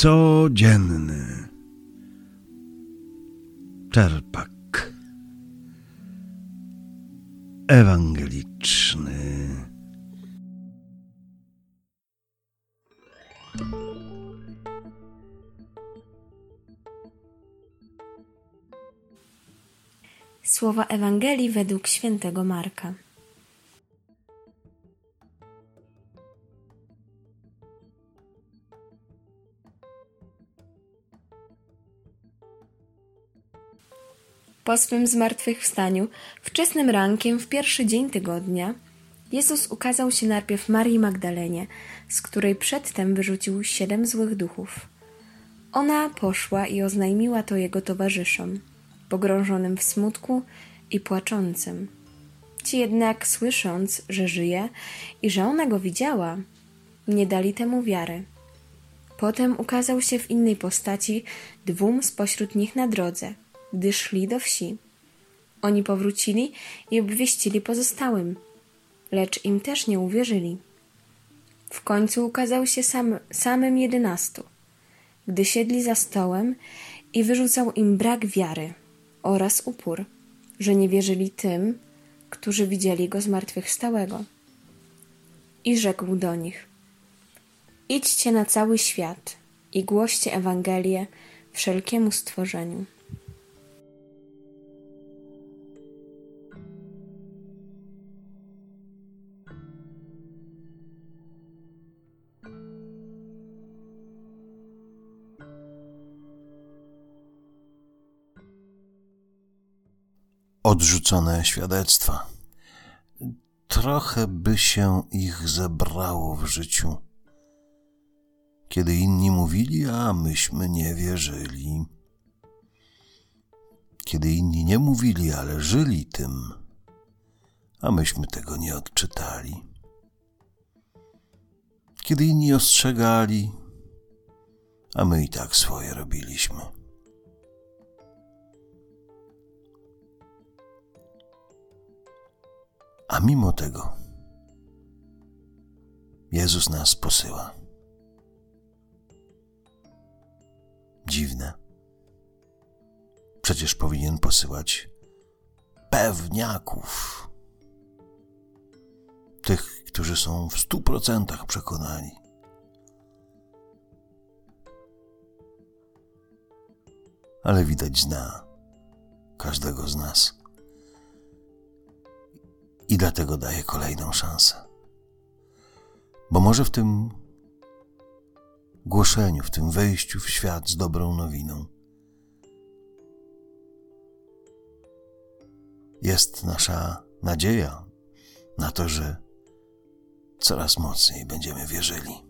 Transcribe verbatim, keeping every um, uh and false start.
codzienny czerpak ewangeliczny. Słowa Ewangelii według świętego Marka. Po swym zmartwychwstaniu, wczesnym rankiem w pierwszy dzień tygodnia, Jezus ukazał się najpierw Marii Magdalenie, z której przedtem wyrzucił siedem złych duchów. Ona poszła i oznajmiła to jego towarzyszom, pogrążonym w smutku i płaczącym. Ci jednak, słysząc, że żyje i że ona go widziała, nie dali temu wiary. Potem ukazał się w innej postaci dwóm spośród nich na drodze, gdy szli do wsi. Oni powrócili i obwieścili pozostałym, lecz im też nie uwierzyli. W końcu ukazał się sam, samym jedynastu, gdy siedli za stołem i wyrzucał im brak wiary oraz upór, że nie wierzyli tym, którzy widzieli go zmartwychwstałego. I rzekł do nich: idźcie na cały świat i głoście Ewangelię wszelkiemu stworzeniu. Odrzucone świadectwa. Trochę by się ich zebrało w życiu, kiedy inni mówili, a myśmy nie wierzyli. Kiedy inni nie mówili, ale żyli tym, a myśmy tego nie odczytali. Kiedy inni ostrzegali, a my i tak swoje robiliśmy. A mimo tego Jezus nas posyła. Dziwne. Przecież powinien posyłać pewniaków. Tych, którzy są w stu procentach przekonani. Ale widać zna każdego z nas. I dlatego daje kolejną szansę. Bo może w tym głoszeniu, w tym wejściu w świat z dobrą nowiną jest nasza nadzieja na to, że coraz mocniej będziemy wierzyli.